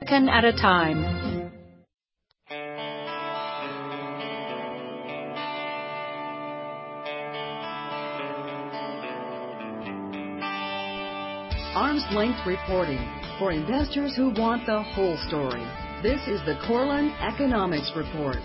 second at a time. Arm's length reporting for investors who want the whole story. This is the Korelin Economics Report.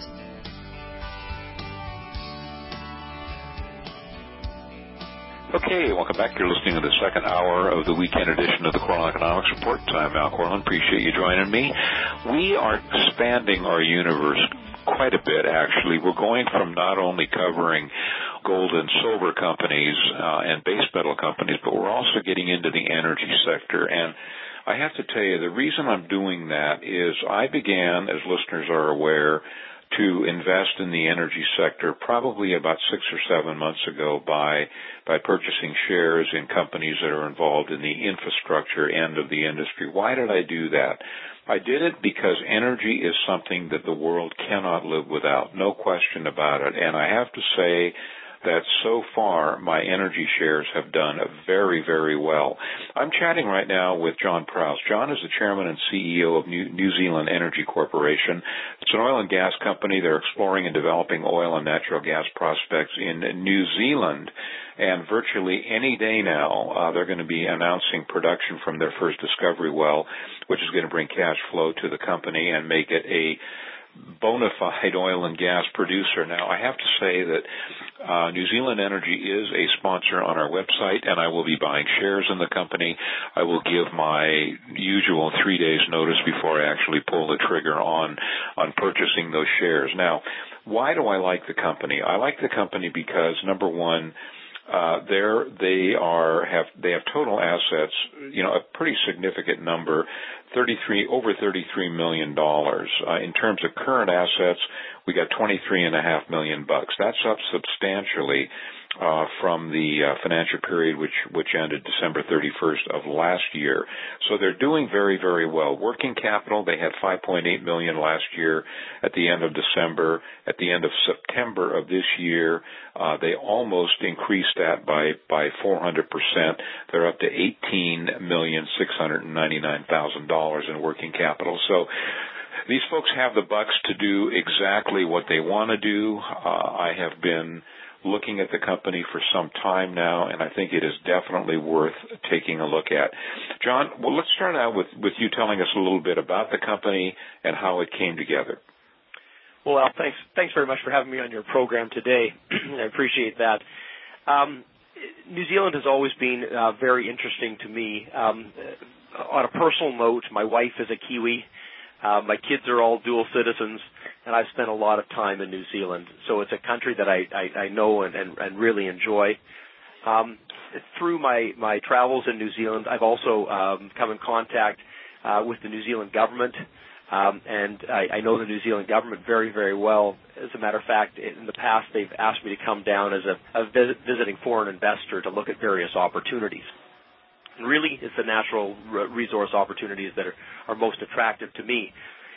Okay, welcome back. You're listening to the second hour of the weekend edition of the Korelin Economics Report. I'm Al Korelin. Appreciate you joining me. We are expanding our universe quite a bit, actually. We're going from not only covering gold and silver companies and base metal companies, but we're also getting into the energy sector. And I have to tell you, the reason I'm doing that is I began, as listeners are aware, to invest in the energy sector probably about 6 or 7 months ago by purchasing shares in companies that are involved in the infrastructure end of the industry. Why did I do that? I did it because energy is something that the world cannot live without, no question about it. And I have to say that so far my energy shares have done very, very well. I'm chatting right now with John Prowse. John is the chairman and CEO of New Zealand Energy Corporation. It's an oil and gas company. They're exploring and developing oil and natural gas prospects in New Zealand. And virtually any day now, they're going to be announcing production from their first discovery well, which is going to bring cash flow to the company and make it a bona fide oil and gas producer. Now, I have to say that New Zealand Energy is a sponsor on our website, and I will be buying shares in the company. I will give my usual 3 days notice before I actually pull the trigger on purchasing those shares. Now, why do I like the company? I like the company because, number one, they have total assets, a pretty significant number, over $33 million. In terms of current assets, we got $23.5 million. That's up substantially from the financial period which ended December 31st of last year. So they're doing very, very well. Working capital, they had $5.8 million last year at the end of December. At the end of September of this year, they almost increased that by 400%. They're up to $18,699,000 in working capital. So these folks have the bucks to do exactly what they want to do. I have been looking at the company for some time now, and I think it is definitely worth taking a look at. John, well, let's start out with you telling us a little bit about the company and how it came together. Well, Al, thanks very much for having me on your program today. I appreciate that. New Zealand has always been very interesting to me. On a personal note, my wife is a Kiwi. My kids are all dual citizens, and I've spent a lot of time in New Zealand. So it's a country that I know and really enjoy. Through my travels in New Zealand, I've also come in contact with the New Zealand government, and I know the New Zealand government very, very well. As a matter of fact, in the past, they've asked me to come down as a visiting foreign investor to look at various opportunities. And really, it's the natural resource opportunities that are most attractive to me.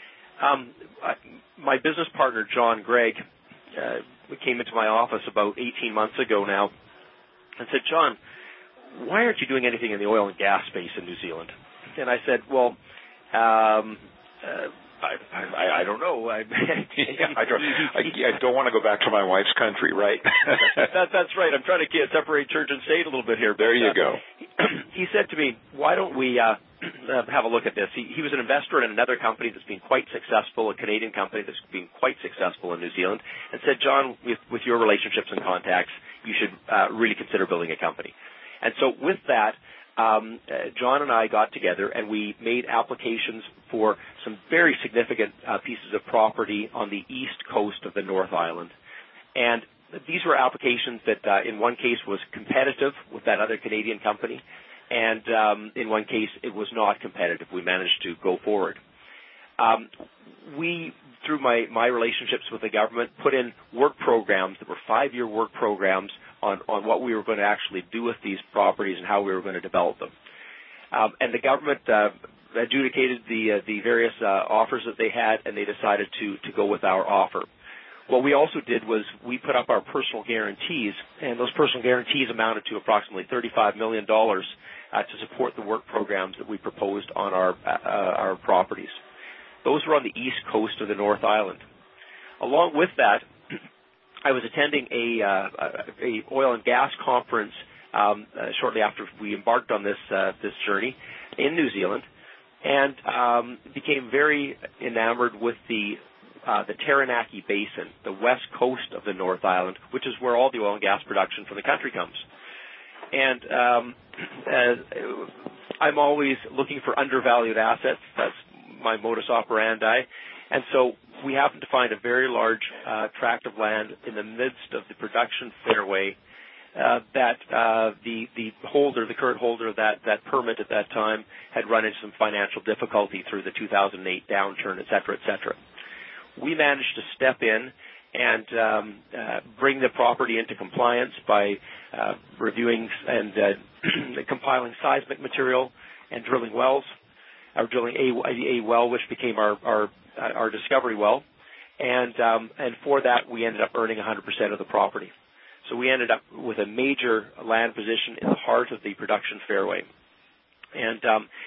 My business partner, John Gregg, came into my office about 18 months ago now and said, "John, why aren't you doing anything in the oil and gas space in New Zealand?" And I said, "Well, I don't know." I don't want to go back to my wife's country, right? That's right. I'm trying to separate church and state a little bit here. There you go. He said to me, "Why don't we have a look at this?" He was an investor in another company that's been quite successful, a Canadian company that's been quite successful in New Zealand, and said, "John, with your relationships and contacts, you should really consider building a company." And so with that, John and I got together and we made applications for some very significant pieces of property on the east coast of the North Island. And these were applications that in one case was competitive with that other Canadian company, and in one case it was not competitive. We managed to go forward. We, through my relationships with the government, put in work programs that were 5-year work programs on what we were going to actually do with these properties and how we were going to develop them. And the government adjudicated the various offers that they had, and they decided to go with our offer. What we also did was we put up our personal guarantees, and those personal guarantees amounted to approximately $35 million to support the work programs that we proposed on our properties. those were on the east coast of the North Island. Along with that, I was attending a oil and gas conference shortly after we embarked on this journey in New Zealand, and became very enamored with the Taranaki Basin, the west coast of the North Island, which is where all the oil and gas production for the country comes. And I'm always looking for undervalued assets. That's my modus operandi. And so we happened to find a very large tract of land in the midst of the production fairway that the current holder of that permit at that time had run into some financial difficulty through the 2008 downturn, et cetera, et cetera. We managed to step in and bring the property into compliance by reviewing and compiling seismic material and drilling wells, or drilling a well which became our discovery well, and for that we ended up earning 100% of the property. So we ended up with a major land position in the heart of the production fairway. And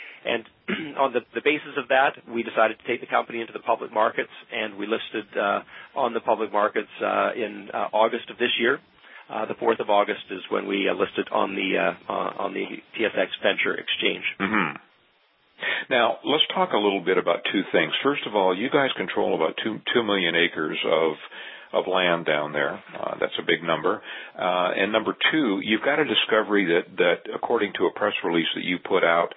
on the basis of that, we decided to take the company into the public markets, and we listed on the public markets in August of this year. The 4th of August is when we listed on the TSX Venture Exchange. Mm-hmm. Now, let's talk a little bit about two things. First of all, you guys control about 2 million acres of land down there. That's a big number. And number two, you've got a discovery that according to a press release that you put out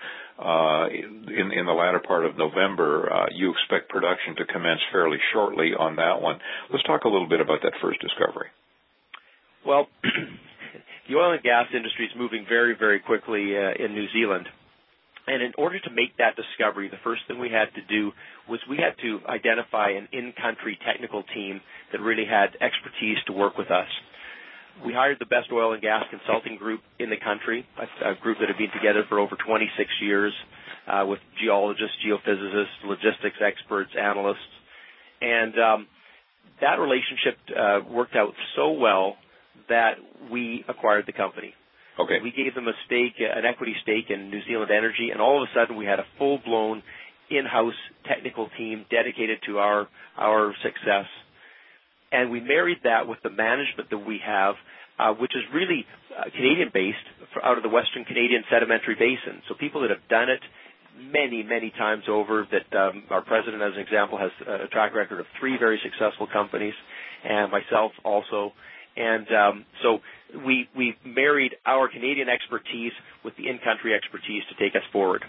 in the latter part of November, you expect production to commence fairly shortly on that one. Let's talk a little bit about that first discovery. Well, the oil and gas industry is moving very, very quickly in New Zealand. And in order to make that discovery, the first thing we had to do was we had to identify an in-country technical team that really had expertise to work with us. We hired the best oil and gas consulting group in the country, a group that had been together for over 26 years with geologists, geophysicists, logistics experts, analysts. And that relationship worked out so well that we acquired the company. Okay. We gave them an equity stake in New Zealand Energy, and all of a sudden we had a full-blown in-house technical team dedicated to our success. And we married that with the management that we have, which is really Canadian-based out of the Western Canadian Sedimentary Basin. So people that have done it many, many times over, that our president, as an example, has a track record of 3 very successful companies, and myself also. And so we married our Canadian expertise with the in-country expertise to take us forward.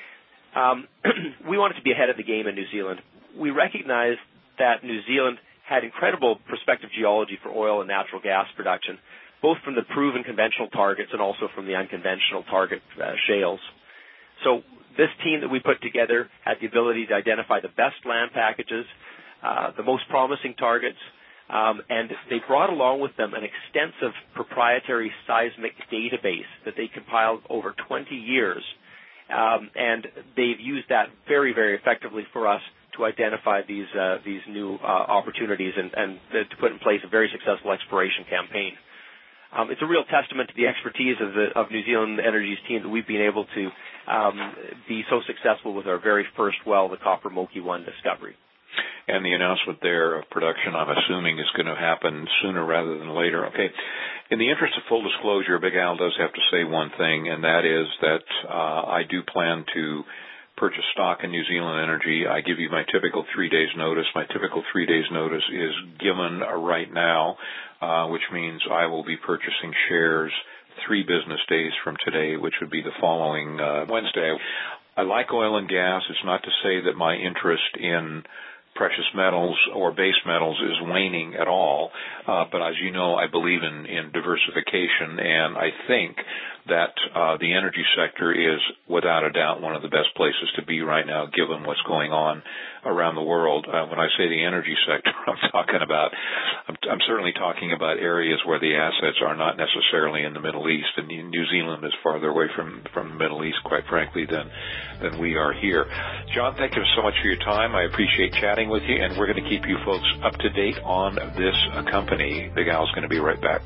We wanted to be ahead of the game in New Zealand. We recognized that New Zealand had incredible prospective geology for oil and natural gas production, both from the proven conventional targets and also from the unconventional target shales. So this team that we put together had the ability to identify the best land packages, the most promising targets, and they brought along with them an extensive proprietary seismic database that they compiled over 20 years. And they've used that very, very effectively for us to identify these new opportunities and to put in place a very successful exploration campaign. It's a real testament to the expertise of New Zealand Energy's team that we've been able to be so successful with our very first well, the Copper Moki 1 discovery. And the announcement there of production, I'm assuming, is going to happen sooner rather than later. Okay. In the interest of full disclosure, Big Al does have to say one thing, and that is that I do plan to purchase stock in New Zealand Energy. I give you my typical 3 days notice. My typical 3 days notice is given right now, which means I will be purchasing shares 3 business days from today, which would be the following Wednesday. I like oil and gas. It's not to say that my interest in precious metals or base metals is waning at all. But as you know, I believe in diversification, and I think that the energy sector is without a doubt one of the best places to be right now, given what's going on around the world. When I say the energy sector, I'm certainly talking about areas where the assets are not necessarily in the Middle East, and New Zealand is farther away from the Middle East, quite frankly, than we are here. John, thank you so much for your time. I appreciate chatting with you, and we're going to keep you folks up to date on this company. Big Al's going to be right back.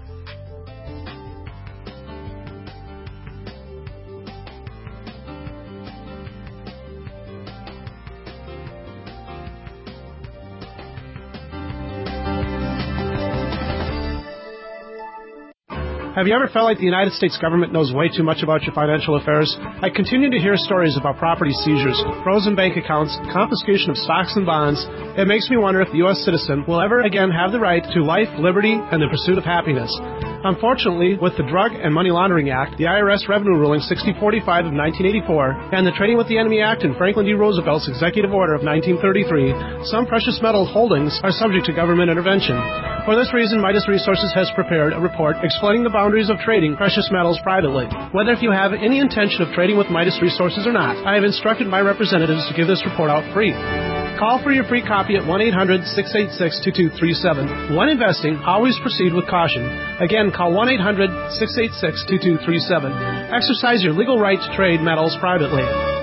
Have you ever felt like the United States government knows way too much about your financial affairs? I continue to hear stories about property seizures, frozen bank accounts, confiscation of stocks and bonds. It makes me wonder if the U.S. citizen will ever again have the right to life, liberty, and the pursuit of happiness. Unfortunately, with the Drug and Money Laundering Act, the IRS Revenue Ruling 6045 of 1984, and the Trading with the Enemy Act and Franklin D. Roosevelt's Executive Order of 1933, some precious metal holdings are subject to government intervention. For this reason, Midas Resources has prepared a report explaining the boundaries of trading precious metals privately. Whether if you have any intention of trading with Midas Resources or not, I have instructed my representatives to give this report out free. Call for your free copy at 1-800-686-2237. When investing, always proceed with caution. Again, call 1-800-686-2237. Exercise your legal right to trade metals privately.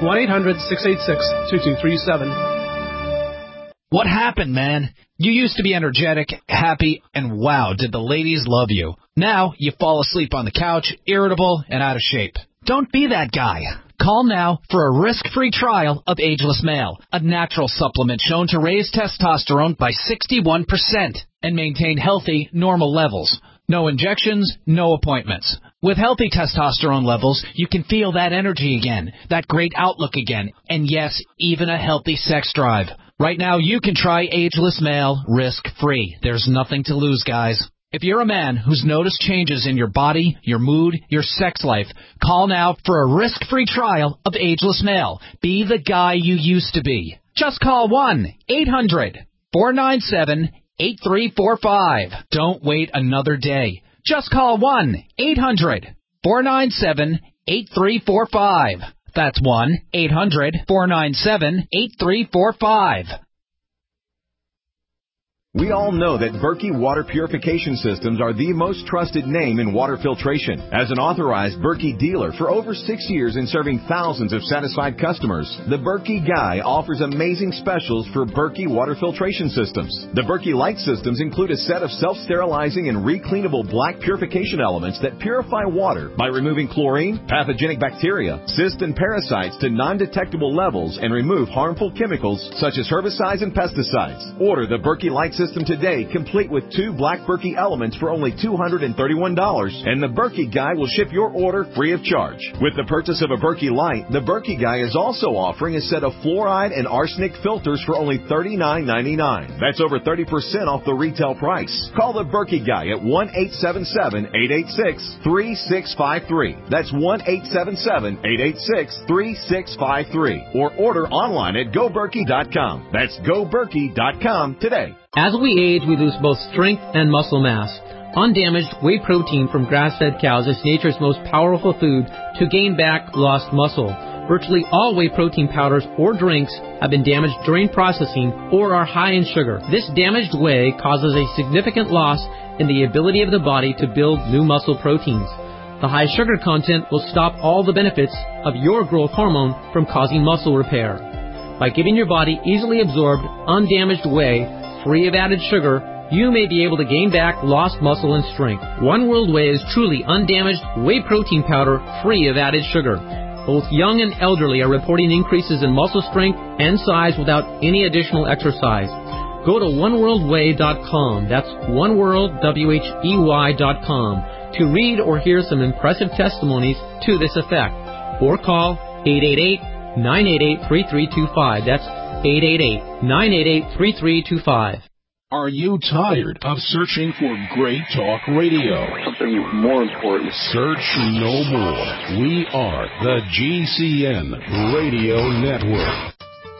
1-800-686-2237. What happened, man? You used to be energetic, happy, and wow, did the ladies love you. Now, you fall asleep on the couch, irritable, and out of shape. Don't be that guy. Call now for a risk-free trial of Ageless Male, a natural supplement shown to raise testosterone by 61% and maintain healthy, normal levels. No injections, no appointments. With healthy testosterone levels, you can feel that energy again, that great outlook again, and yes, even a healthy sex drive. Right now, you can try Ageless Male risk-free. There's nothing to lose, guys. If you're a man who's noticed changes in your body, your mood, your sex life, call now for a risk-free trial of Ageless Male. Be the guy you used to be. Just call 1-800-497-8345. Don't wait another day. Just call 1-800-497-8345. That's 1-800-497-8345. We all know that Berkey Water Purification Systems are the most trusted name in water filtration. As an authorized Berkey dealer for over 6 years and serving thousands of satisfied customers, the Berkey Guy offers amazing specials for Berkey Water Filtration Systems. The Berkey Light Systems include a set of self-sterilizing and recleanable black purification elements that purify water by removing chlorine, pathogenic bacteria, cysts, and parasites to non-detectable levels and remove harmful chemicals such as herbicides and pesticides. Order the Berkey Light System today, complete with 2 black Berkey elements for only $231, and the Berkey Guy will ship your order free of charge. With the purchase of a Berkey Light, the Berkey Guy is also offering a set of fluoride and arsenic filters for only $39.99. That's over 30% off the retail price. Call the Berkey Guy at 1-877-886-3653. That's 1-877-886-3653. Or order online at GoBerkey.com. That's GoBerkey.com today. As we age, we lose both strength and muscle mass. Undamaged whey protein from grass-fed cows is nature's most powerful food to gain back lost muscle. Virtually all whey protein powders or drinks have been damaged during processing or are high in sugar. This damaged whey causes a significant loss in the ability of the body to build new muscle proteins. The high sugar content will stop all the benefits of your growth hormone from causing muscle repair. By giving your body easily absorbed, undamaged whey, free of added sugar, you may be able to gain back lost muscle and strength. One World Whey is truly undamaged whey protein powder free of added sugar. Both young and elderly are reporting increases in muscle strength and size without any additional exercise. Go to oneworldwhey.com. That's oneworldwhey.com to read or hear some impressive testimonies to this effect. Or call 888-988-3325. That's 888-988-3325. Are you tired of searching for great talk radio? Something more important. Search no more. We are the GCN Radio Network.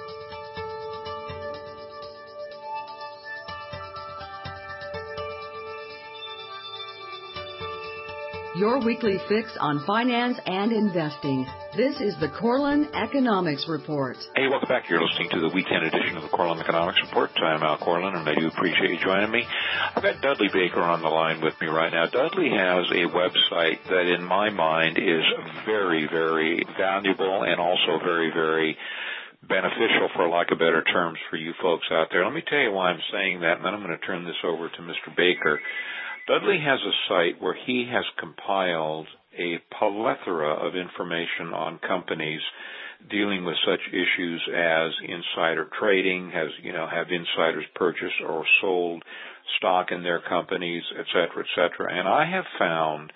Your weekly fix on finance and investing. This is the Corlin Economics Report. Hey, welcome back. You're listening to the weekend edition of the Corlin Economics Report. I'm Al Corlin, and I do appreciate you joining me. I've got Dudley Baker on the line with me right now. Dudley has a website that, in my mind, is very, very valuable and also very, very beneficial, for lack of better terms, for you folks out there. Let me tell you why I'm saying that, and then I'm going to turn this over to Mr. Baker. Dudley has a site where he has compiled a plethora of information on companies dealing with such issues as insider trading, have insiders purchased or sold stock in their companies, et cetera, et cetera. And I have found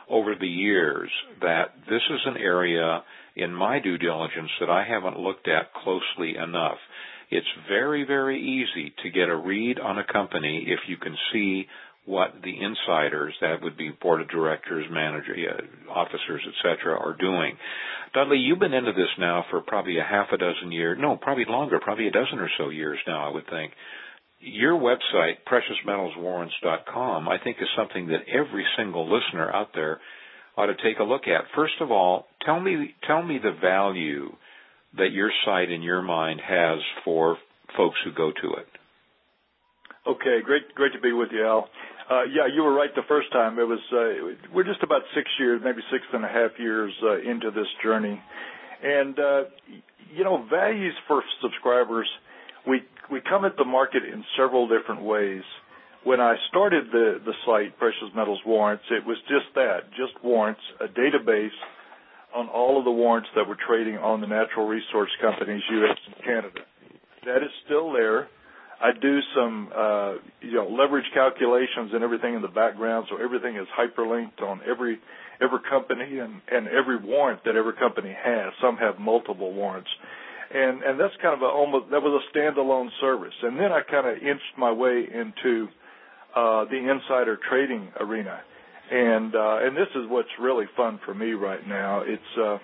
over the years that this is an area in my due diligence that I haven't looked at closely enough. It's very, very easy to get a read on a company if you can see what the insiders, that would be board of directors, manager, officers, etc., are doing. Dudley, you've been into this now for probably a half a dozen years. No, probably longer, probably a dozen or so years now, I would think. Your website, preciousmetalswarrants.com, I think is something that every single listener out there ought to take a look at. First of all, tell me the value that your site in your mind has for folks who go to it. Okay, great to be with you, Al. Yeah, you were right the first time. It was we're just about 6 years, maybe 6.5 years into this journey, and values for subscribers. We come at the market in several different ways. When I started the site, Precious Metals Warrants, it was just warrants, a database on all of the warrants that were trading on the natural resource companies, U.S. and Canada. That is still there. I do some, leverage calculations and everything in the background, so everything is hyperlinked on every company and every warrant that every company has. Some have multiple warrants. And that's kind of that was a standalone service. And then I kind of inched my way into the insider trading arena. And this is what's really fun for me right now. It's,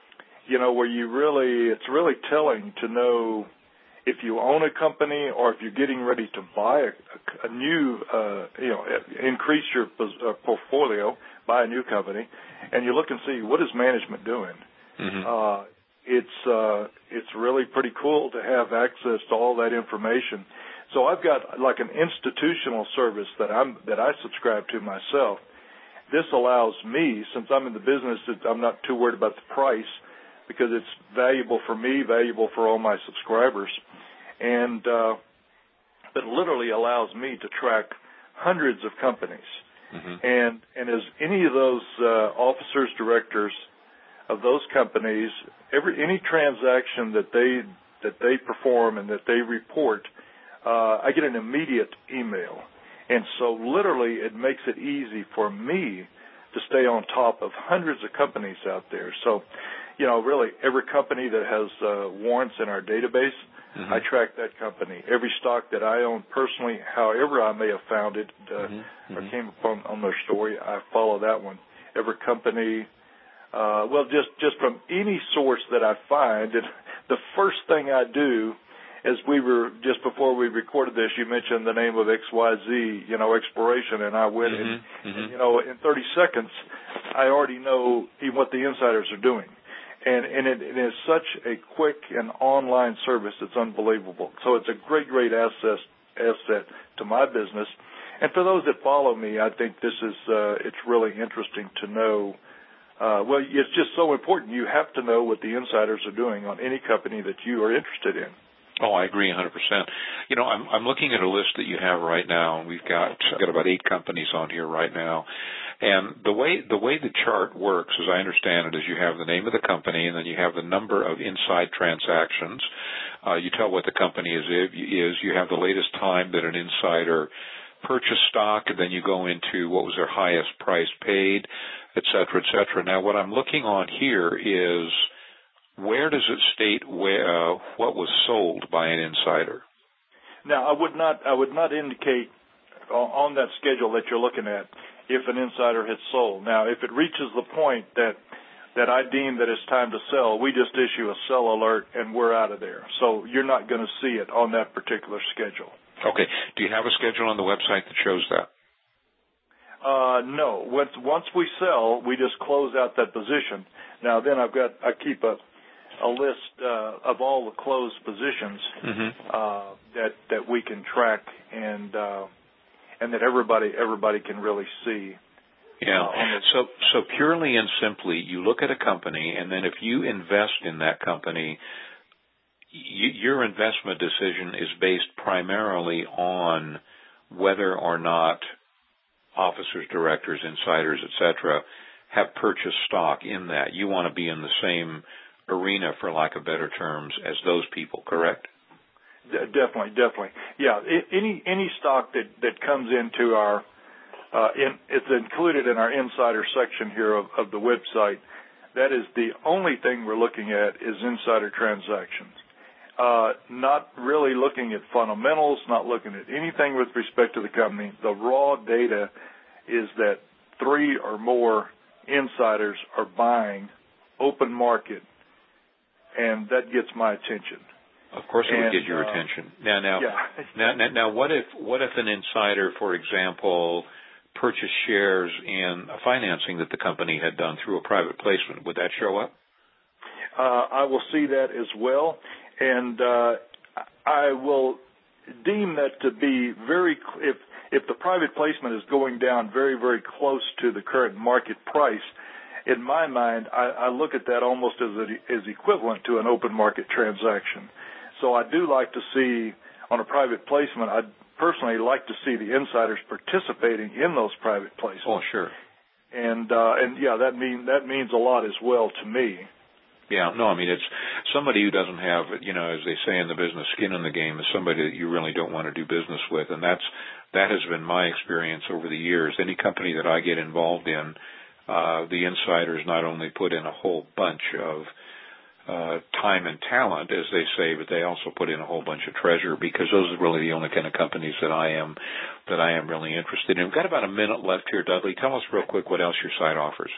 where it's really telling to know if you own a company or if you're getting ready to buy a new, increase your portfolio, buy a new company, and you look and see what is management doing. Mm-hmm. It's really pretty cool to have access to all that information. So I've got like an institutional service that I subscribe to myself. This allows me, since I'm in the business, I'm not too worried about the price because it's valuable for me, valuable for all my subscribers. And it literally allows me to track hundreds of companies. Mm-hmm. And as any of those officers, directors of those companies, any transaction that they perform and that they report, I get an immediate email. And so literally it makes it easy for me to stay on top of hundreds of companies out there. So, really every company that has warrants in our database, mm-hmm. I track that company. Every stock that I own personally, however I may have found it or came upon on their story, I follow that one. Every company, just from any source that I find, and the first thing I do, as we were just before we recorded this, you mentioned the name of XYZ, Exploration, and I went and in 30 seconds, I already know what the insiders are doing. And it is such a quick and online service, it's unbelievable. So it's a great asset to my business. And for those that follow me, I think this is, it's really interesting to know. It's just so important. You have to know what the insiders are doing on any company that you are interested in. Oh, I agree 100%. I'm looking at a list that you have right now, and we've got about 8 companies on here right now. And the way the chart works, as I understand it, is you have the name of the company, and then you have the number of inside transactions. You tell what the company is. You have the latest time that an insider purchased stock, and then you go into what was their highest price paid, et cetera, et cetera. Now, what I'm looking on here is, where does it state what was sold by an insider? Now, I would not indicate on that schedule that you're looking at if an insider has sold. Now, if it reaches the point that I deem that it's time to sell, we just issue a sell alert and we're out of there. So you're not going to see it on that particular schedule. Okay. Do you have a schedule on the website that shows that? No. Once we sell, we just close out that position. Now, then I keep a list of all the closed positions that we can track and that everybody can really see. Yeah. So purely and simply, you look at a company, and then if you invest in that company, your investment decision is based primarily on whether or not officers, directors, insiders, etc., have purchased stock in that. You want to be in the same arena, for lack of better terms, as those people, correct? Definitely. Yeah, any stock that comes into our it's included in our insider section here of the website. That is the only thing we're looking at is insider transactions. Not really looking at fundamentals, not looking at anything with respect to the company. The raw data is that 3 or more insiders are buying open market, and that gets my attention. Of course, it would get your attention. Now, what if an insider, for example, purchased shares in a financing that the company had done through a private placement? Would that show up? I will see that as well, and I will deem that to be if the private placement is going down very, very close to the current market price. In my mind, I look at that almost as equivalent to an open market transaction. So I do like to see on a private placement. I'd personally like to see the insiders participating in those private placements. Oh, sure. And yeah, that means a lot as well to me. Yeah, no, I mean, it's somebody who doesn't have, as they say in the business, skin in the game is somebody that you really don't want to do business with. And that has been my experience over the years. Any company that I get involved in, the insiders not only put in a whole bunch of time and talent, as they say, but they also put in a whole bunch of treasure, because those are really the only kind of companies that I am really interested in. We've got about a minute left here, Dudley. Tell us real quick what else your site offers.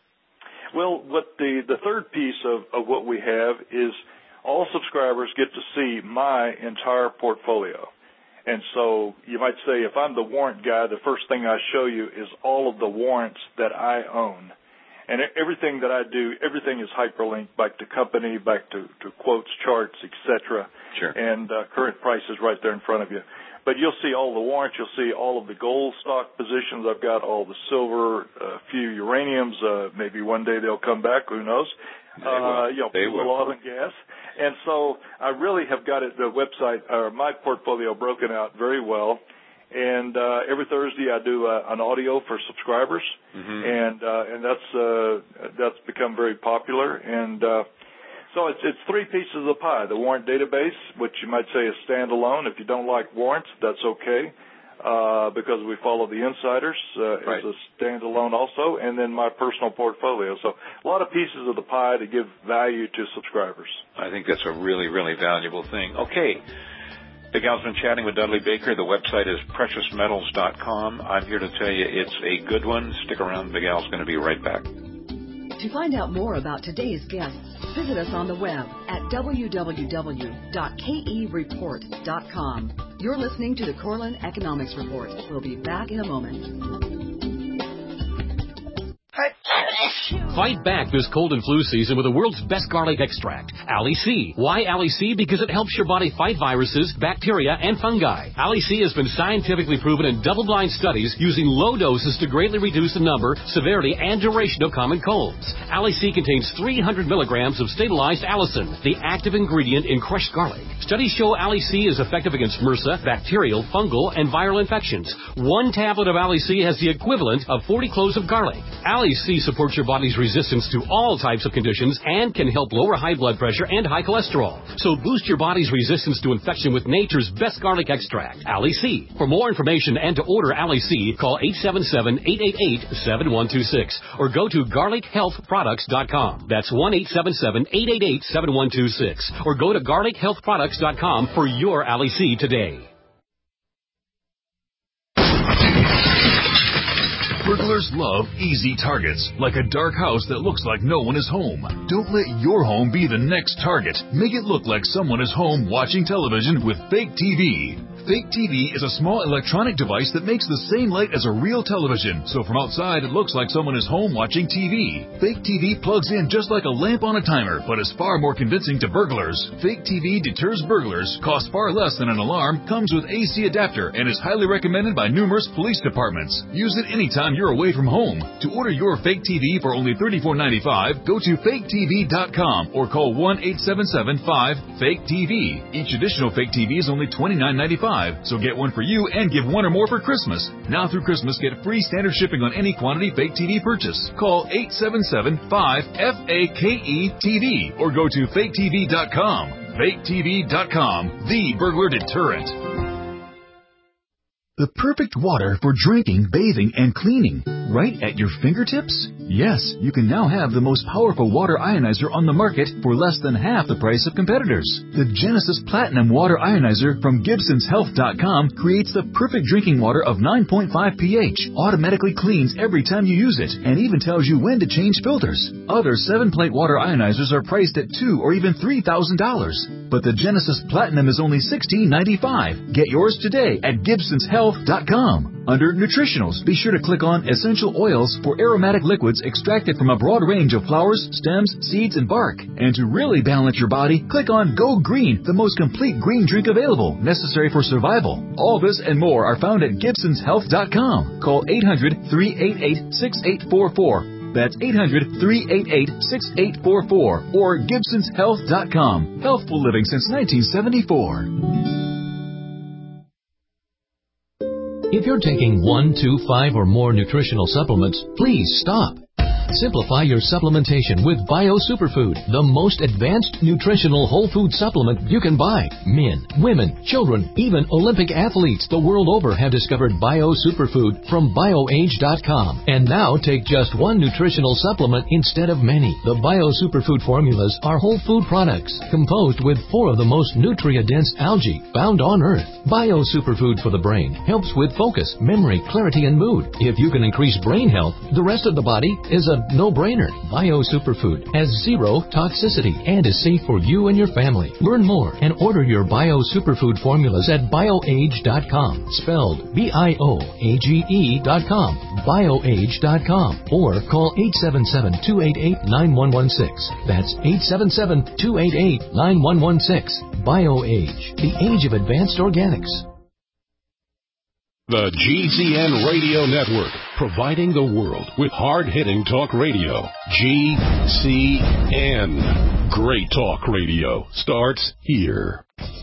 Well, what the third piece of what we have is all subscribers get to see my entire portfolio. And so you might say, if I'm the warrant guy, the first thing I show you is all of the warrants that I own. And everything that I do, everything is hyperlinked back to company, back to quotes, charts, etc. Sure. And current prices right there in front of you. But you'll see all the warrants. You'll see all of the gold stock positions. I've got all the silver, a few uraniums. Maybe one day they'll come back. Who knows? They will. Oil and gas. And so I really have got the website or my portfolio broken out very well. And every Thursday I do an audio for subscribers, and that's become very popular. And so it's 3 pieces of the pie: the warrant database, which you might say is standalone. If you don't like warrants, that's okay, because we follow the insiders as a standalone also, and then my personal portfolio. So a lot of pieces of the pie to give value to subscribers. I think that's a really, really valuable thing. Okay. Big Al's been chatting with Dudley Baker. The website is preciousmetails.com. I'm here to tell you it's a good one. Stick around. Big Al's going to be right back. To find out more about today's guests, visit us on the web at www.kereport.com. You're listening to the Corlin Economics Report. We'll be back in a moment. Fight back this cold and flu season with the world's best garlic extract, Ali-C. Why Ali-C? Because it helps your body fight viruses, bacteria, and fungi. Ali-C has been scientifically proven in double-blind studies using low doses to greatly reduce the number, severity, and duration of common colds. Ali-C contains 300 milligrams of stabilized allicin, the active ingredient in crushed garlic. Studies show Ali-C is effective against MRSA, bacterial, fungal, and viral infections. 1 tablet of Ali-C has the equivalent of 40 cloves of garlic. Ali-C supports your body's resistance to all types of conditions and can help lower high blood pressure and high cholesterol. So boost your body's resistance to infection with nature's best garlic extract, Ali-C. For more information and to order Ali-C, call 877-888-7126 or go to garlichealthproducts.com. That's 1-877-888-7126 or go to garlichealthproducts.com for your Ali-C today. Burglars love easy targets, like a dark house that looks like no one is home. Don't let your home be the next target. Make it look like someone is home watching television with Fake TV. Fake TV is a small electronic device that makes the same light as a real television, so from outside it looks like someone is home watching TV. Fake TV plugs in just like a lamp on a timer, but is far more convincing to burglars. Fake TV deters burglars, costs far less than an alarm, comes with AC adapter, and is highly recommended by numerous police departments. Use it anytime you're away from home. To order your Fake TV for only $34.95, go to faketv.com or call 1-877-5-FAKE-TV. Each additional Fake TV is only $29.95. So get one for you and give one or more for Christmas. Now through Christmas, get free standard shipping on any quantity Fake TV purchase. Call 877-5-FAKE-TV or go to faketv.com. Faketv.com, the burglar deterrent. The perfect water for drinking, bathing, and cleaning. Right at your fingertips? Yes, you can now have the most powerful water ionizer on the market for less than half the price of competitors. The Genesis Platinum Water Ionizer from GibsonsHealth.com creates the perfect drinking water of 9.5 pH, automatically cleans every time you use it, and even tells you when to change filters. Other 7-plate water ionizers are priced at $2,000 or even $3,000. But the Genesis Platinum is only $16.95. Get yours today at GibsonsHealth.com. Under Nutritionals, be sure to click on Essential Oils for aromatic liquids extracted from a broad range of flowers, stems, seeds, and bark. And to really balance your body, click on Go Green, the most complete green drink available, necessary for survival. All this and more are found at GibsonsHealth.com. Call 800-388-6844. That's 800-388-6844 or GibsonsHealth.com. Healthful living since 1974. If you're taking 1, 2, 5, or more nutritional supplements, please stop. Simplify your supplementation with Bio Superfood, the most advanced nutritional whole food supplement you can buy. Men, women, children, even Olympic athletes the world over have discovered Bio Superfood from BioAge.com. And now take just one nutritional supplement instead of many. The Bio Superfood formulas are whole food products composed with 4 of the most nutrient-dense algae found on Earth. Bio Superfood for the brain helps with focus, memory, clarity, and mood. If you can increase brain health, the rest of the body is a no-brainer. Bio Superfood has 0 toxicity and is safe for you and your family. Learn more and order your Bio Superfood formulas at BioAge.com, spelled BIOAGE.com, BioAge.com, or call 877-288-9116. That's 877-288-9116. BioAge, the age of advanced organics. The GCN Radio Network, providing the world with hard-hitting talk radio. GCN. Great talk radio starts here.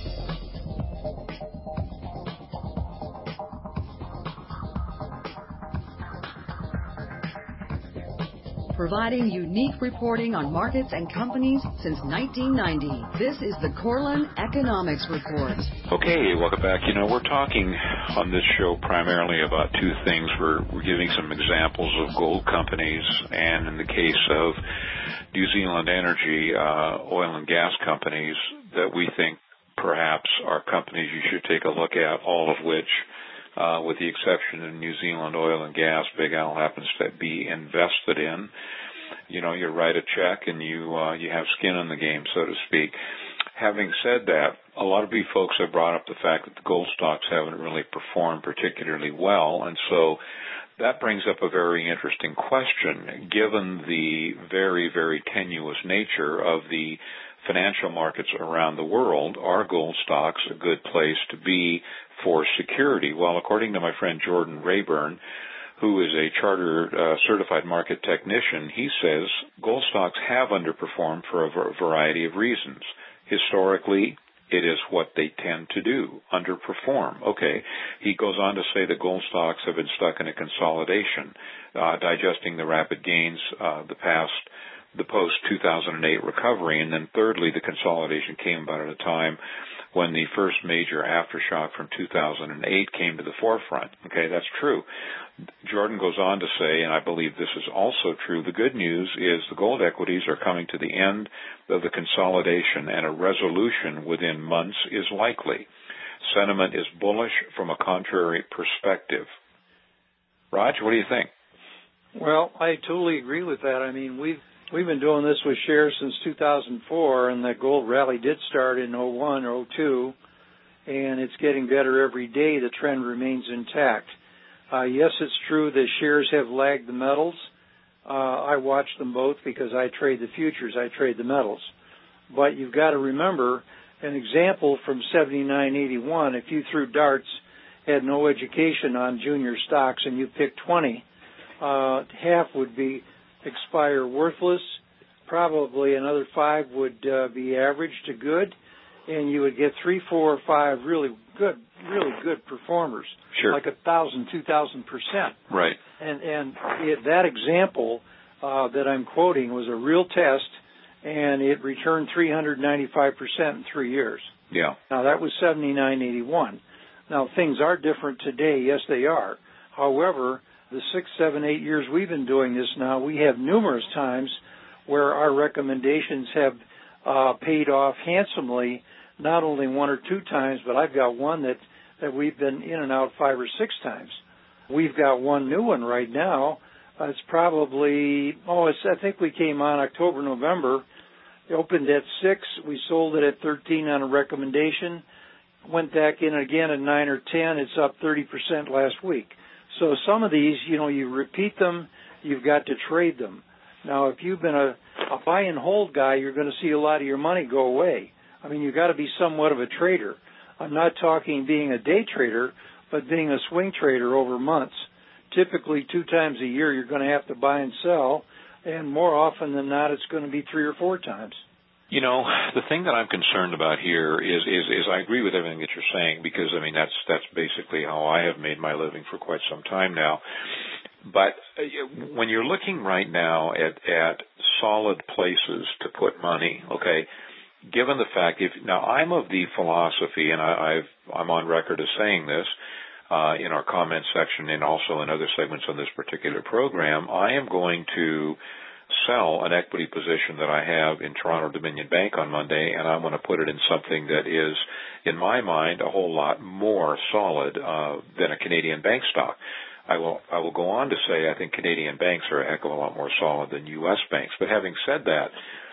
Providing unique reporting on markets and companies since 1990. This is the Corlin Economics Report. Okay, welcome back. We're talking on this show primarily about 2 things. We're giving some examples of gold companies, and in the case of New Zealand Energy, oil and gas companies that we think perhaps are companies you should take a look at, all of which, with the exception of New Zealand Oil and Gas, Big Al happens to be invested in. You write a check and you have skin in the game, so to speak. Having said that, a lot of you folks have brought up the fact that the gold stocks haven't really performed particularly well, and so that brings up a very interesting question. Given the very, very tenuous nature of the financial markets around the world, are gold stocks a good place to be for security? Well, according to my friend Jordan Rayburn, who is a chartered certified market technician, he says gold stocks have underperformed for a variety of reasons. Historically, it is what they tend to do, underperform. Okay. He goes on to say that gold stocks have been stuck in a consolidation, digesting the rapid gains the post-2008 recovery. And then thirdly, the consolidation came about at a time when the first major aftershock from 2008 came to the forefront. Okay, that's true. Jordan goes on to say, and I believe this is also true, the good news is the gold equities are coming to the end of the consolidation, and a resolution within months is likely. Sentiment is bullish from a contrary perspective. Raj, what do you think? Well, I totally agree with that. I mean, we've been doing this with shares since 2004, and the gold rally did start in 01 or 02, and it's getting better every day. The trend remains intact. Yes, it's true that shares have lagged the metals. I watch them both because I trade the futures. I trade the metals. But you've got to remember an example from 79.81. If you threw darts, had no education on junior stocks, and you picked 20, half would be expire worthless. Probably another 5 would be average to good, and you would get 3, 4, or 5 really good performers. Sure. Like 1,000, 2,000%. Right. And that example that I'm quoting was a real test, and it returned 395% in 3 years. Yeah. Now that was 79.81. Now, things are different today. Yes, they are. However, the 6, 7, 8 years we've been doing this now, we have numerous times where our recommendations have paid off handsomely, not only 1 or 2 times, but I've got one that we've been in and out 5 or 6 times. We've got one new one right now. It's probably, I think we came on October, November. It opened at 6. We sold it at 13 on a recommendation. Went back in again at 9 or 10. It's up 30% last week. So some of these, you repeat them, you've got to trade them. Now, if you've been a buy and hold guy, you're going to see a lot of your money go away. I mean, you've got to be somewhat of a trader. I'm not talking being a day trader, but being a swing trader over months. Typically 2 times a year you're going to have to buy and sell, and more often than not it's going to be 3 or 4 times. The thing that I'm concerned about here is I agree with everything that you're saying, because I mean that's basically how I have made my living for quite some time now. But when you're looking right now at solid places to put money, okay, given the fact now I'm of the philosophy, and I'm on record as saying this in our comment section and also in other segments on this particular program, I am going to sell an equity position that I have in Toronto Dominion Bank on Monday, and I'm going to put it in something that is, in my mind, a whole lot more solid than a Canadian bank stock. I will go on to say I think Canadian banks are a heck of a lot more solid than U.S. banks. But having said that,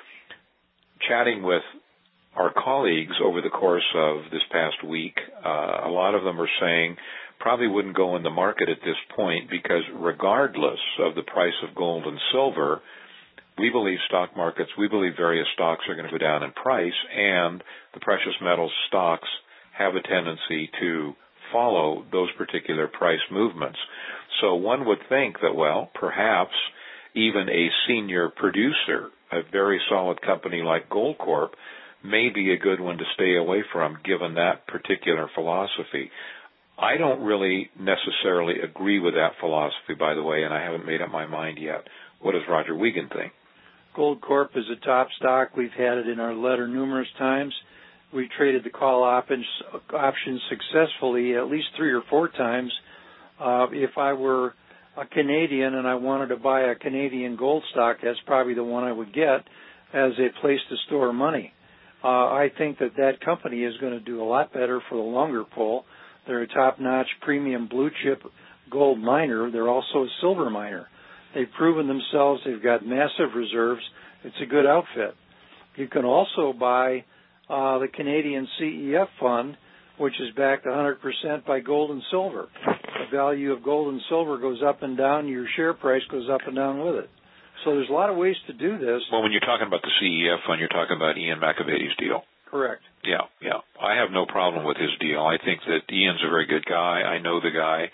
chatting with our colleagues over the course of this past week, a lot of them are saying probably wouldn't go in the market at this point because regardless of the price of gold and silver, we believe various stocks are going to go down in price, and the precious metals stocks have a tendency to follow those particular price movements. So one would think that, well, perhaps even a senior producer, a very solid company like Goldcorp, may be a good one to stay away from given that particular philosophy. I don't really necessarily agree with that philosophy, by the way, and I haven't made up my mind yet. What does Roger Wiegand think? Goldcorp is a top stock. We've had it in our letter numerous times. We traded the call option successfully at least 3 or 4 times. If I were a Canadian and I wanted to buy a Canadian gold stock, that's probably the one I would get as a place to store money. I think that company is going to do a lot better for the longer pull. They're a top-notch premium blue-chip gold miner. They're also a silver miner. They've proven themselves. They've got massive reserves. It's a good outfit. You can also buy the Canadian CEF fund, which is backed 100% by gold and silver. The value of gold and silver goes up and down. Your share price goes up and down with it. So there's a lot of ways to do this. Well, when you're talking about the CEF fund, you're talking about Ian McAvady's deal. Correct. Yeah. I have no problem with his deal. I think that Ian's a very good guy. I know the guy,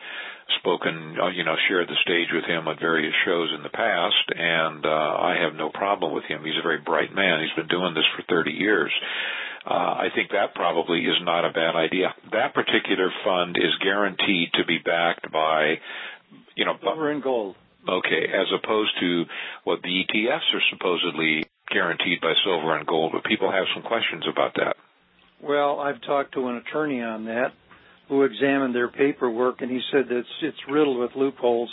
shared the stage with him on various shows in the past, and I have no problem with him. He's a very bright man. He's been doing this for 30 years. I think that probably is not a bad idea. That particular fund is guaranteed to be backed by, silver and gold. Okay, as opposed to what the ETFs are supposedly guaranteed by silver and gold, but people have some questions about that. Well, I've talked to an attorney on that who examined their paperwork, and he said that it's riddled with loopholes.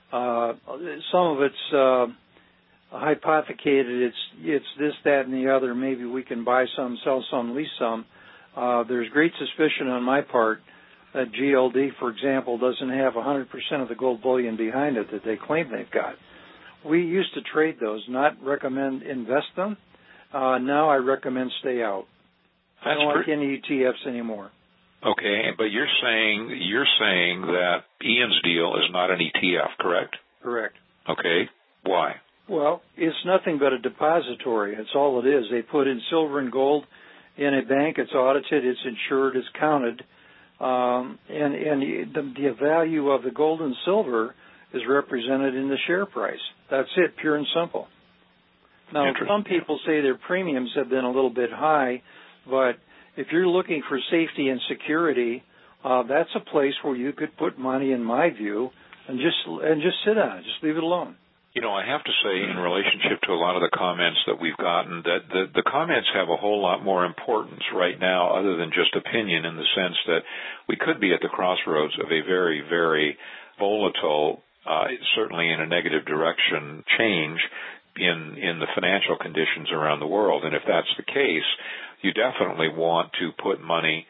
Some of it's hypothecated. It's this, that, and the other. Maybe we can buy some, sell some, lease some. There's great suspicion on my part that GLD, for example, doesn't have 100% of the gold bullion behind it that they claim they've got. We used to trade those, not recommend invest them. Now I recommend stay out. I don't like any ETFs anymore. Okay, but you're saying that Ian's deal is not an ETF, correct? Correct. Okay, why? Well, it's nothing but a depository. That's all it is. They put in silver and gold in a bank. It's audited. It's insured. It's counted. And the value of the gold and silver is represented in the share price. That's it, pure and simple. Now, some people say their premiums have been a little bit high, but if you're looking for safety and security, that's a place where you could put money, in my view, and just sit on it. Just leave it alone. I have to say, in relationship to a lot of the comments that we've gotten, that the comments have a whole lot more importance right now other than just opinion, in the sense that we could be at the crossroads of a very, very volatile, certainly in a negative direction, change in the financial conditions around the world. And if that's the case, you definitely want to put money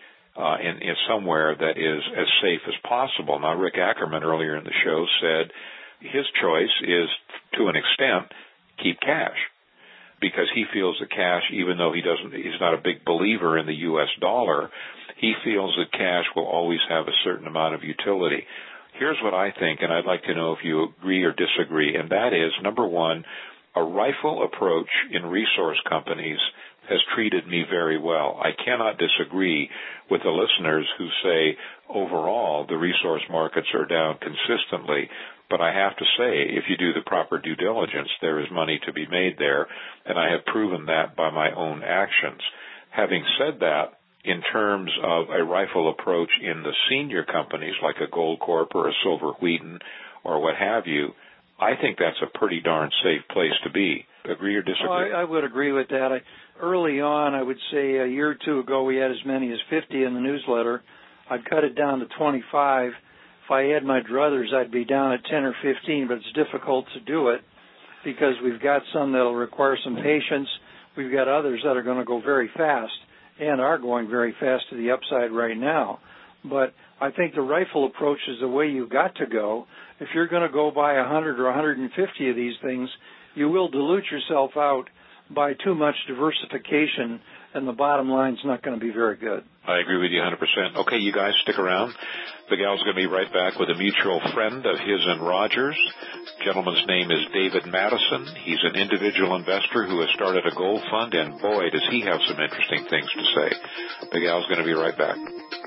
in somewhere that is as safe as possible. Now, Rick Ackerman earlier in the show said his choice is, to an extent, keep cash, because he feels that cash, even though he's not a big believer in the U.S. dollar, he feels that cash will always have a certain amount of utility. Here's what I think, and I'd like to know if you agree or disagree, and that is, number one, a rifle approach in resource companies has treated me very well. I cannot disagree with the listeners who say overall the resource markets are down consistently, but I have to say, if you do the proper due diligence, there is money to be made there, and I have proven that by my own actions. Having said that, in terms of a rifle approach in the senior companies like a Goldcorp or a Silver Wheaton or what have you, I think that's a pretty darn safe place to be. Agree or disagree? I would agree with that. Early on, I would say a year or two ago, we had as many as 50 in the newsletter. I'd cut it down to 25. If I had my druthers, I'd be down at 10 or 15, but it's difficult to do it because we've got some that will require some patience. We've got others that are going to go very fast and are going very fast to the upside right now. But I think the rifle approach is the way you've got to go. If you're going to go buy 100 or 150 of these things, you will dilute yourself out by too much diversification, and the bottom line's not going to be very good. I agree with you 100%. Okay, you guys, stick around. The gal's going to be right back with a mutual friend of his and Rogers. Gentleman's name is David Madison. He's an individual investor who has started a gold fund, and boy, does he have some interesting things to say. The gal's going to be right back.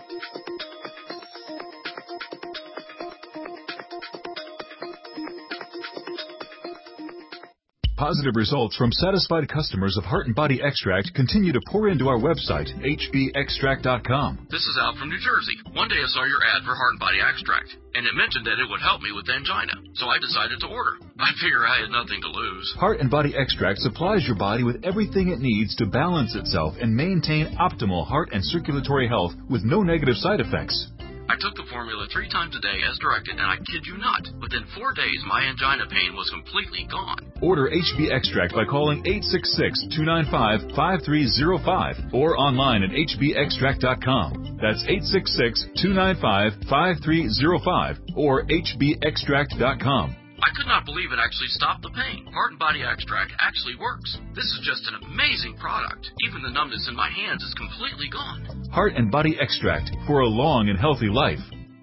Positive results from satisfied customers of Heart and Body Extract continue to pour into our website, hbextract.com. This is Al from New Jersey. One day I saw your ad for Heart and Body Extract, and it mentioned that it would help me with angina, so I decided to order. I figure I had nothing to lose. Heart and Body Extract supplies your body with everything it needs to balance itself and maintain optimal heart and circulatory health with no negative side effects. I took the formula 3 times a day as directed, and I kid you not, within 4 days, my angina pain was completely gone. Order HB Extract by calling 866-295-5305 or online at hbextract.com. That's 866-295-5305 or hbextract.com. I could not believe it actually stopped the pain. Heart and Body Extract actually works. This is just an amazing product. Even the numbness in my hands is completely gone. Heart and Body Extract for a long and healthy life.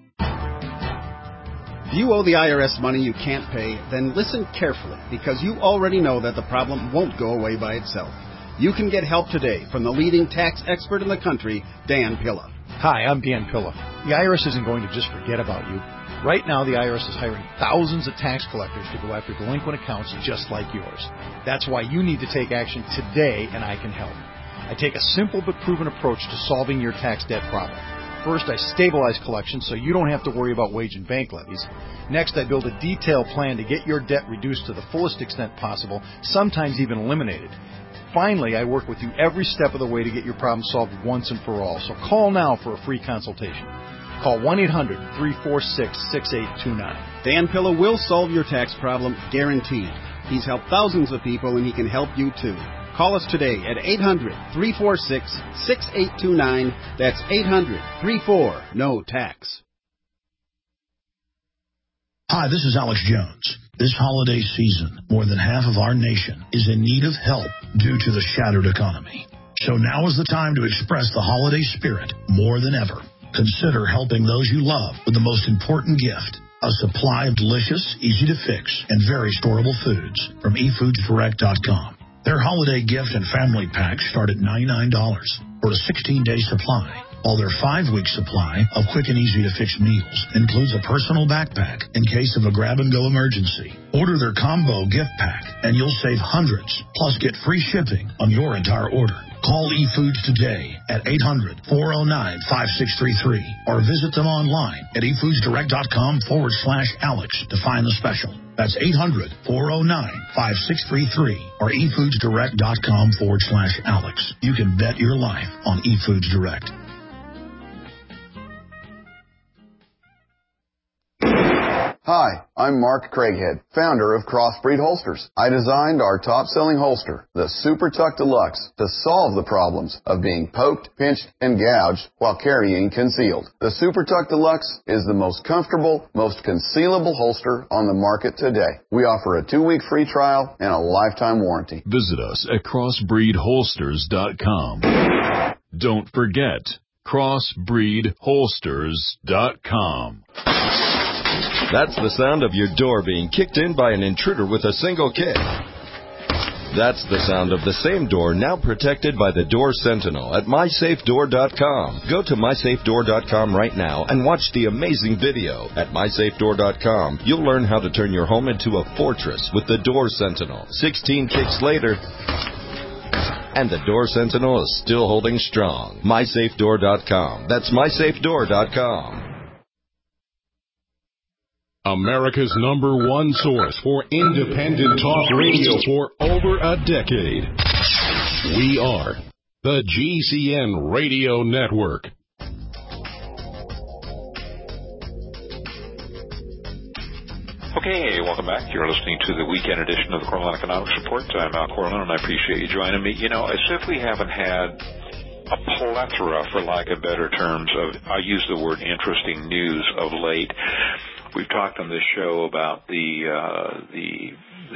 If you owe the IRS money you can't pay, then listen carefully, because you already know that the problem won't go away by itself. You can get help today from the leading tax expert in the country, Dan Pilla. Hi, I'm Dan Pilla. The IRS isn't going to just forget about you. Right now, the IRS is hiring thousands of tax collectors to go after delinquent accounts just like yours. That's why you need to take action today, and I can help. I take a simple but proven approach to solving your tax debt problem. First, I stabilize collections so you don't have to worry about wage and bank levies. Next, I build a detailed plan to get your debt reduced to the fullest extent possible, sometimes even eliminated. Finally, I work with you every step of the way to get your problem solved once and for all. So call now for a free consultation. Call 1-800-346-6829. Dan Pilla will solve your tax problem, guaranteed. He's helped thousands of people, and he can help you too. Call us today at 800-346-6829. That's 800-34-NO-TAX. Hi, this is Alex Jones. This holiday season, more than half of our nation is in need of help due to the shattered economy. So now is the time to express the holiday spirit more than ever. Consider helping those you love with the most important gift, a supply of delicious, easy-to-fix, and very storable foods from eFoodsDirect.com. Their holiday gift and family packs start at $99 for a 16-day supply, while their 5-week supply of quick and easy-to-fix meals includes a personal backpack in case of a grab-and-go emergency. Order their combo gift pack, and you'll save hundreds, plus get free shipping on your entire order. Call eFoods today at 800-409-5633 or visit them online at eFoodsDirect.com/Alex to find the special. That's 800-409-5633 or efoodsdirect.com/Alex. You can bet your life on eFoods Direct. Hi, I'm Mark Craighead, founder of Crossbreed Holsters. I designed our top-selling holster, the Super Tuck Deluxe, to solve the problems of being poked, pinched, and gouged while carrying concealed. The Super Tuck Deluxe is the most comfortable, most concealable holster on the market today. We offer a 2-week free trial and a lifetime warranty. Visit us at crossbreedholsters.com. Don't forget, crossbreedholsters.com. That's the sound of your door being kicked in by an intruder with a single kick. That's the sound of the same door now protected by the Door Sentinel at mysafedoor.com. Go to mysafedoor.com right now and watch the amazing video. At mysafedoor.com, you'll learn how to turn your home into a fortress with the Door Sentinel. 16 kicks later, and the Door Sentinel is still holding strong. mysafedoor.com. That's mysafedoor.com. America's #1 source for independent talk radio for over a decade. We are the GCN Radio Network. Okay, welcome back. You're listening to the weekend edition of the Corlin Economics Report. I'm Al Corlin, and I appreciate you joining me. You know, as if we haven't had a plethora, for lack of better terms, of, I use the word interesting news of late. We've talked on this show about the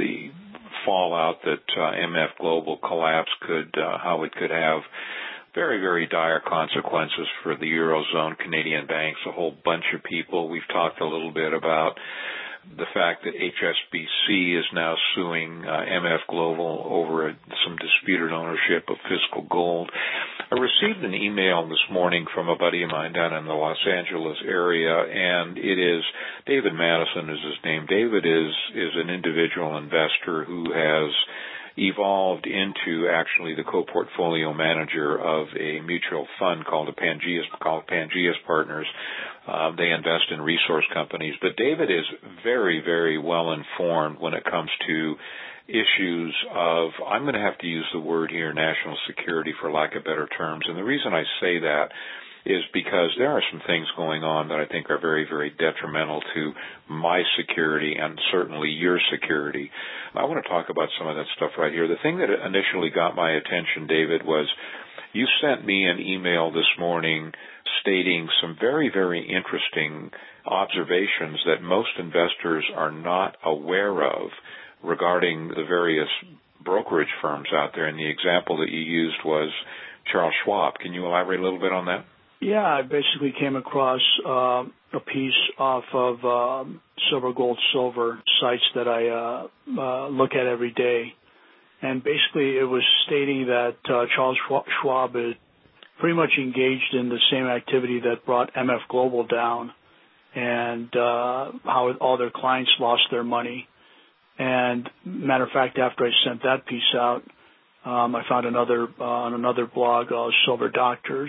fallout that MF Global collapse how it could have very, very dire consequences for the Eurozone, Canadian banks, a whole bunch of people. We've talked a little bit about the fact that HSBC is now suing MF Global over some disputed ownership of Fiscal Gold. I received an email this morning from a buddy of mine down in the Los Angeles area, and it is David Madison is his name. David is an individual investor who has evolved into actually the co-portfolio manager of a mutual fund called Pangaeus Partners. They invest in resource companies. But David is very, very well informed when it comes to issues of, I'm going to have to use the word here, national security for lack of better terms. And the reason I say that is because there are some things going on that I think are very, very detrimental to my security and certainly your security. I want to talk about some of that stuff right here. The thing that initially got my attention, David, was you sent me an email this morning stating some very, very interesting observations that most investors are not aware of regarding the various brokerage firms out there. And the example that you used was Charles Schwab. Can you elaborate a little bit on that? Yeah, I basically came across a piece off of Silver Gold Silver sites that I look at every day. And basically it was stating that Charles Schwab is pretty much engaged in the same activity that brought MF Global down and how all their clients lost their money. And matter of fact, after I sent that piece out, I found another on another blog, Silver Doctors,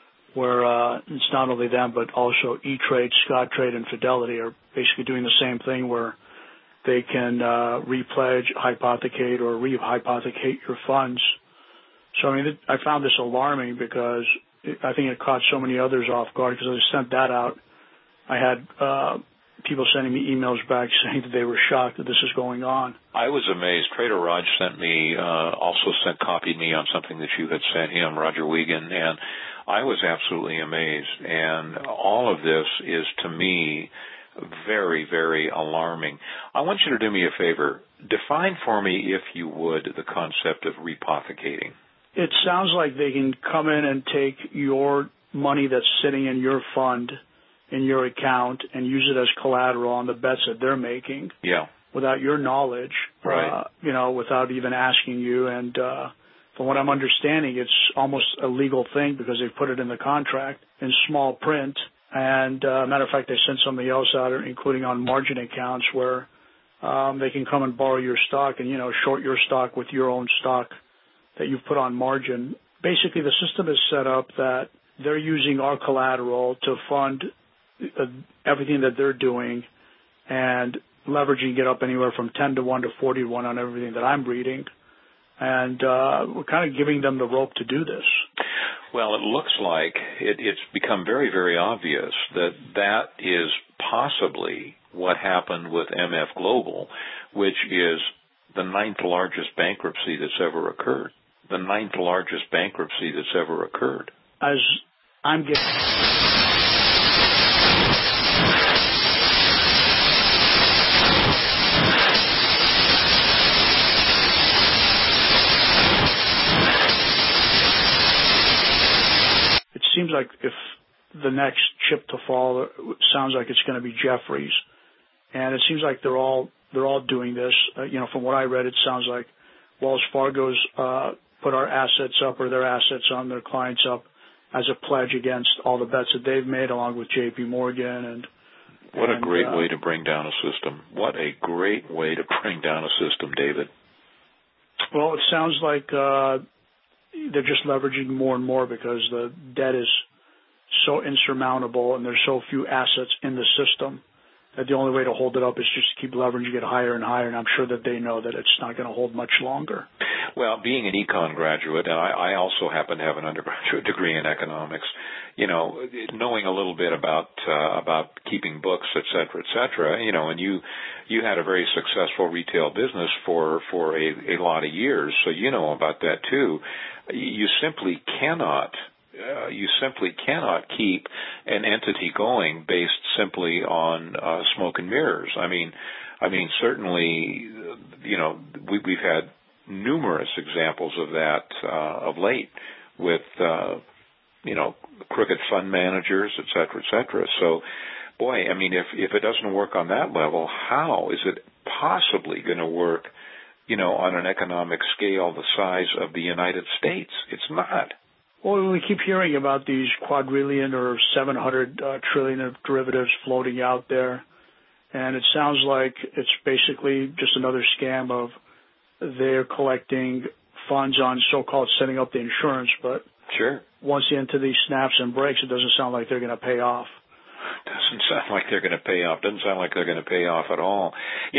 where it's not only them, but also E-Trade, Scottrade, and Fidelity are basically doing the same thing where they can repledge, hypothecate, or rehypothecate your funds. So, I mean, I found this alarming because I think it caught so many others off guard because I sent that out. I had people sending me emails back saying that they were shocked that this is going on. I was amazed. Trader Raj copied me on something that you had sent him, Roger Wiegand, and I was absolutely amazed. And all of this is, to me, very, very alarming. I want you to do me a favor. Define for me, if you would, the concept of rehypothecating. It sounds like they can come in and take your money that's sitting in your fund, in your account, and use it as collateral on the bets that they're making. Yeah. Without your knowledge. Right. Without even asking you. And from what I'm understanding, it's almost a legal thing because they've put it in the contract in small print. And matter of fact, they sent something else out, including on margin accounts, where they can come and borrow your stock and, short your stock with your own stock that you've put on margin. Basically, the system is set up that they're using our collateral to fund everything that they're doing, and leveraging it up anywhere from 10 to 1 to 40 to 1 on everything that I'm reading. And we're kind of giving them the rope to do this. Well, it looks like it's become very, very obvious that is possibly what happened with MF Global, which is the 9th largest bankruptcy that's ever occurred. The 9th largest bankruptcy that's ever occurred. As I'm getting... It seems like if the next chip to fall, it sounds like it's going to be Jefferies. And it seems like they're all doing this. From what I read, it sounds like Wells Fargo's put our assets up, or their assets on their clients up, as a pledge against all the bets that they've made, along with J.P. Morgan. What a great way to bring down a system. What a great way to bring down a system, David. Well, it sounds like they're just leveraging more and more because the debt is so insurmountable and there's so few assets in the system that the only way to hold it up is just to keep leveraging it higher and higher, and I'm sure that they know that it's not going to hold much longer. Well, being an econ graduate, and I also happen to have an undergraduate degree in economics, knowing a little bit about keeping books, et cetera, and you had a very successful retail business for a lot of years, so you know about that too. You simply cannot keep an entity going based simply on smoke and mirrors. I mean, certainly, we've had numerous examples of that of late with crooked fund managers, et cetera. So, boy, I mean, if it doesn't work on that level, how is it possibly going to work, on an economic scale the size of the United States? It's not. Well, we keep hearing about these quadrillion or 700 trillion of derivatives floating out there, and it sounds like it's basically just another scam of they're collecting funds on so-called setting up the insurance, but sure, once you enter these snaps and breaks, it doesn't sound like they're going to pay off. Doesn't sound like they're going to pay off. Doesn't sound like they're going to pay off at all.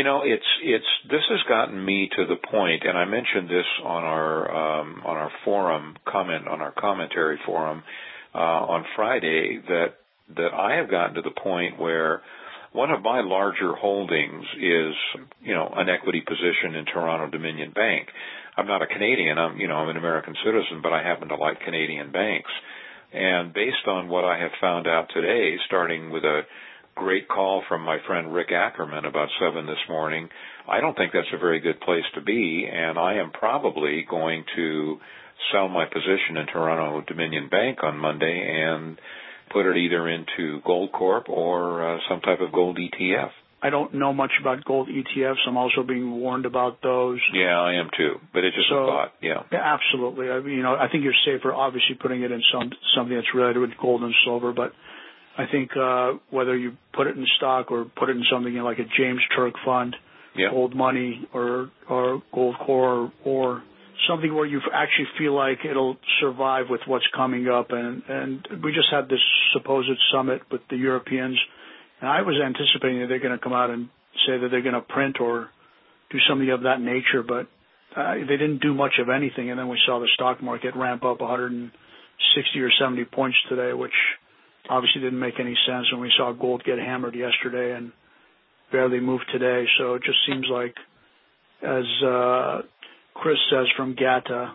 This has gotten me to the point, and I mentioned this on our forum on our commentary forum on Friday, that I have gotten to the point where one of my larger holdings is, an equity position in Toronto Dominion Bank. I'm not a Canadian. I'm an American citizen, but I happen to like Canadian banks. And based on what I have found out today, starting with a great call from my friend Rick Ackerman about 7 this morning, I don't think that's a very good place to be, and I am probably going to sell my position in Toronto Dominion Bank on Monday and put it either into Gold Corp or some type of gold ETF. I don't know much about gold ETFs. I'm also being warned about those. Yeah, I am too. But it's just a thought. Yeah, absolutely. I think you're safer, obviously, putting it in something that's related with gold and silver. But I think whether you put it in stock or put it in something like a James Turk fund, Gold Money, or Gold Core, or something where you actually feel like it'll survive with what's coming up. And we just had this supposed summit with the Europeans. And I was anticipating that they're going to come out and say that they're going to print or do something of that nature, but they didn't do much of anything. And then we saw the stock market ramp up 160 or 70 points today, which obviously didn't make any sense. And we saw gold get hammered yesterday and barely moved today. So it just seems like, as Chris says from GATA,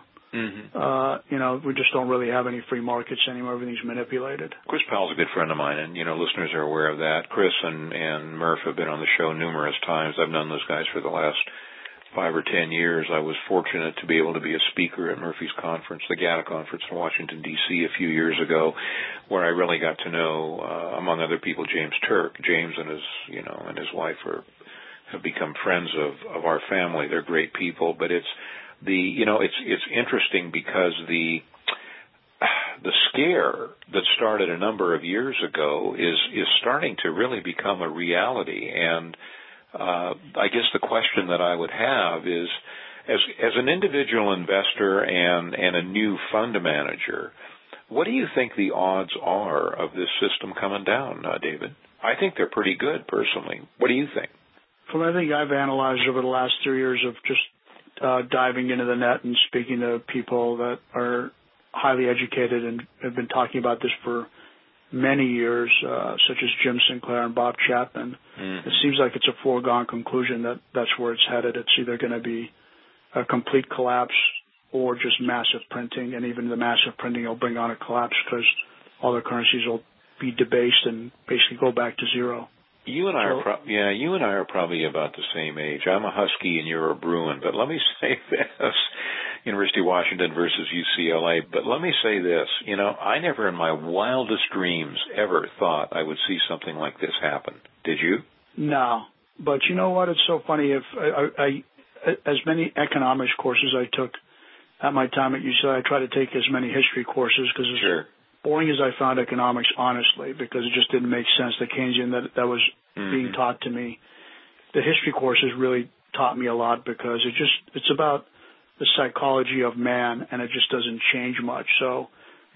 we just don't really have any free markets anymore. Everything's manipulated. Chris Powell's a good friend of mine, and, listeners are aware of that. Chris and Murph have been on the show numerous times. I've known those guys for the last 5 or 10 years. I was fortunate to be able to be a speaker at Murphy's conference, the GATA conference in Washington, D.C. a few years ago, where I really got to know, among other people, James Turk. James and his wife have become friends of our family. They're great people, but it's interesting because the scare that started a number of years ago is starting to really become a reality. And I guess the question that I would have is, as an individual investor and a new fund manager, what do you think the odds are of this system coming down, David? I think they're pretty good, personally. What do you think? from everything I've analyzed over the last 3 years of just diving into the net and speaking to people that are highly educated and have been talking about this for many years, such as Jim Sinclair and Bob Chapman, it seems like it's a foregone conclusion that that's where it's headed. It's either going to be a complete collapse or just massive printing, and even the massive printing will bring on a collapse because all the currencies will be debased and basically go back to zero. You and I are probably about the same age. I'm a Husky and you're a Bruin, but let me say this. University of Washington versus UCLA. But let me say this, I never in my wildest dreams ever thought I would see something like this happen. Did you? No. But you know what? It's so funny. If I as many economics courses I took at my time at UCLA, I try to take as many history courses because as boring as I found economics, honestly, because it just didn't make sense. The Keynesian that was being taught to me, the history courses really taught me a lot because it's about the psychology of man, and it just doesn't change much. So,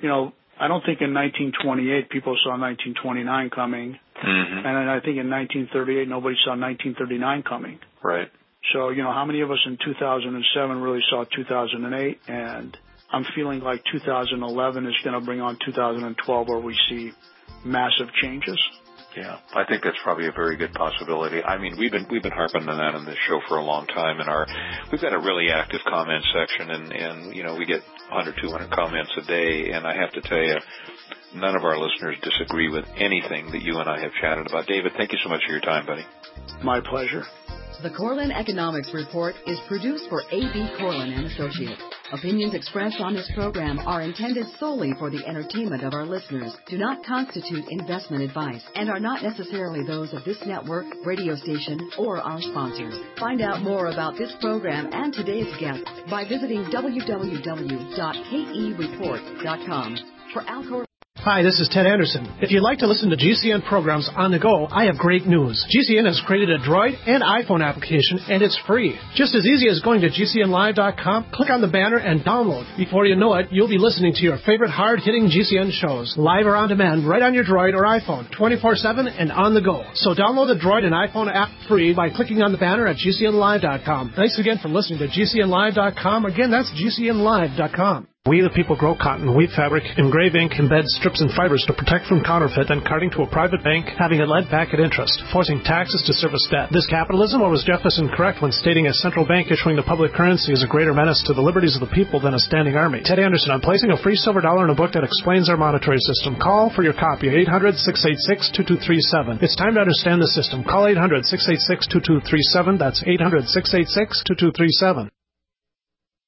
I don't think in 1928 people saw 1929 coming, and I think in 1938 nobody saw 1939 coming. Right. So, how many of us in 2007 really saw 2008? And I'm feeling like 2011 is going to bring on 2012 where we see massive changes. Yeah, I think that's probably a very good possibility. I mean, we've been harping on that on this show for a long time, and we've got a really active comment section, and we get 100, 200 comments a day, and I have to tell you, none of our listeners disagree with anything that you and I have chatted about. David, thank you so much for your time, buddy. My pleasure. The Corlin Economics Report is produced for A.B. Corlin and Associates. Opinions expressed on this program are intended solely for the entertainment of our listeners, do not constitute investment advice, and are not necessarily those of this network, radio station, or our sponsors. Find out more about this program and today's guest by visiting www.kereport.com. For Alcor. Hi, this is Ted Anderson. If you'd like to listen to GCN programs on the go, I have great news. GCN has created a Droid and iPhone application, and it's free. Just as easy as going to GCNlive.com, click on the banner, and download. Before you know it, you'll be listening to your favorite hard-hitting GCN shows, live or on demand, right on your Droid or iPhone, 24/7 and on the go. So download the Droid and iPhone app free by clicking on the banner at GCNlive.com. Thanks again for listening to GCNlive.com. Again, that's GCNlive.com. We the people grow cotton, weave fabric, engrave ink, embed strips and fibers to protect from counterfeit, then carting to a private bank, having it lent back at interest, forcing taxes to service debt. This capitalism, or was Jefferson correct when stating a central bank issuing the public currency is a greater menace to the liberties of the people than a standing army? Ted Anderson, I'm placing a free silver dollar in a book that explains our monetary system. Call for your copy, 800-686-2237. It's time to understand the system. Call 800-686-2237. That's 800-686-2237.